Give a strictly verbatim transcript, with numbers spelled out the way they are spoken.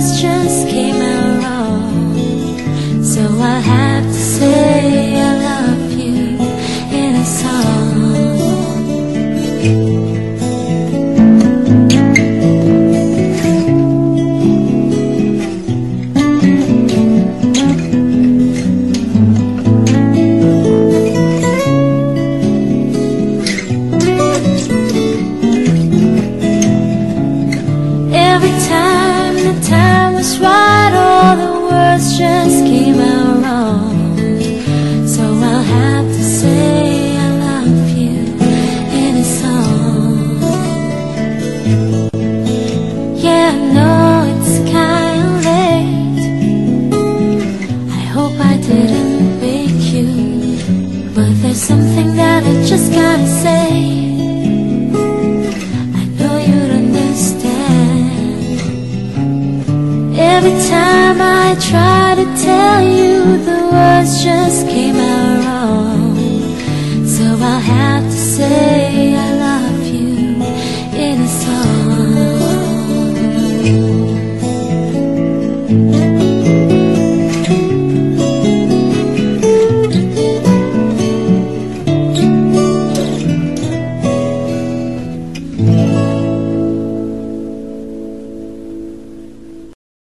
words just came out wrong. So I have to say I love you in a song. Every time the time was right, all the words just came out wrong. So I'll have to say I love you in a song. Yeah, I know it's kinda late. I hope I didn't wake you, but there's something that I just gotta say. I know you'd understand. Every time I try to tell you, the words just came out wrong. So I'll have to say